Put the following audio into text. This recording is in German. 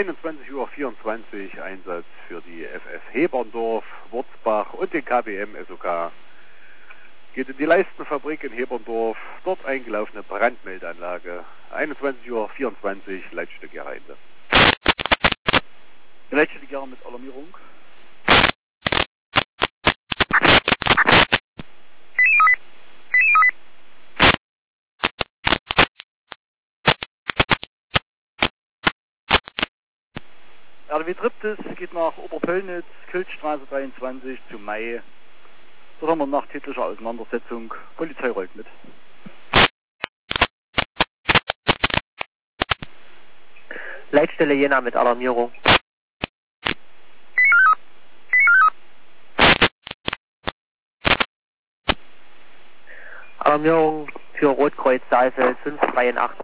21:24 Uhr Einsatz für die FF Heberndorf, Wurzbach und den KBM SOK. Geht in die Leistenfabrik in Heberndorf, dort eingelaufene Brandmeldeanlage. 21:24 Uhr, Leitstück Jahre Einsatz. Leitstück Jahre mit Alarmierung. RDW Triptis geht nach Oberpöllnitz, Kilchstraße 23 zu Mai. Dort haben wir nach tätlicher Auseinandersetzung. Polizei rollt mit. Leitstelle Jena mit Alarmierung. Alarmierung für Rotkreuz Saalfeld 583.